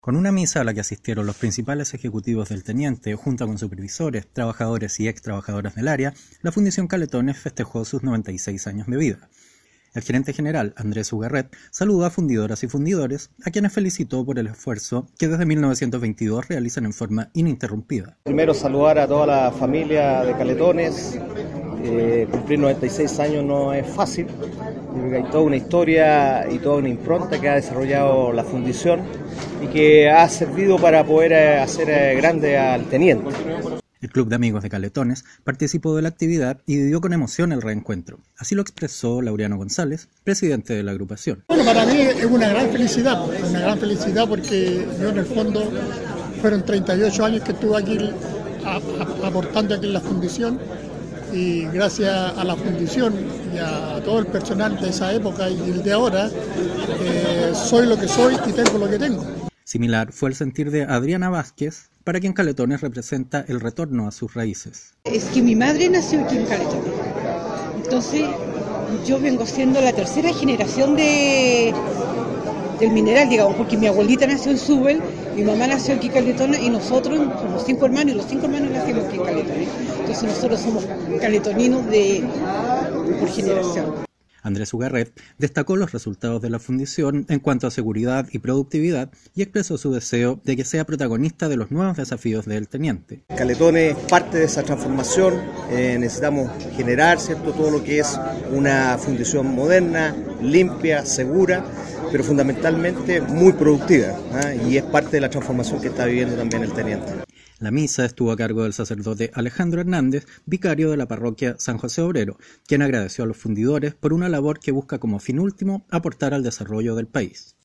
Con una misa a la que asistieron los principales ejecutivos del Teniente, junto con supervisores, trabajadores y ex trabajadores del área, la Fundición Caletones festejó sus 96 años de vida. El gerente general, Andrés Ugarret, saludó a fundidoras y fundidores, a quienes felicitó por el esfuerzo que desde 1922 realizan en forma ininterrumpida. Primero saludar a toda la familia de Caletones. Cumplir 96 años no es fácil. Hay toda una historia y toda una impronta que ha desarrollado la fundición y que ha servido para poder hacer grande al Teniente. El Club de Amigos de Caletones participó de la actividad y vivió con emoción el reencuentro. Así lo expresó Laureano González, presidente de la agrupación. Bueno, para mí es una gran felicidad porque yo en el fondo fueron 38 años que estuve aquí aportando aquí en la fundición y gracias a la fundición y a todo el personal de esa época y el de ahora, soy lo que soy y tengo lo que tengo. Similar fue el sentir de Adriana Vázquez, para quien Caletones representa el retorno a sus raíces. Es que mi madre nació aquí en Caletones, entonces yo vengo siendo la tercera generación del mineral, digamos, porque mi abuelita nació en Subel, mi mamá nació aquí en Caletones y nosotros somos 5 hermanos y los 5 hermanos nacimos aquí en Caletones. Entonces nosotros somos caletoninos por generación. Andrés Ugarret destacó los resultados de la fundición en cuanto a seguridad y productividad y expresó su deseo de que sea protagonista de los nuevos desafíos del Teniente. Caletones parte de esa transformación, necesitamos generar, ¿cierto?, todo lo que es una fundición moderna, limpia, segura, pero fundamentalmente muy productiva, y es parte de la transformación que está viviendo también el Teniente. La misa estuvo a cargo del sacerdote Alejandro Hernández, vicario de la parroquia San José Obrero, quien agradeció a los fundidores por una labor que busca como fin último aportar al desarrollo del país.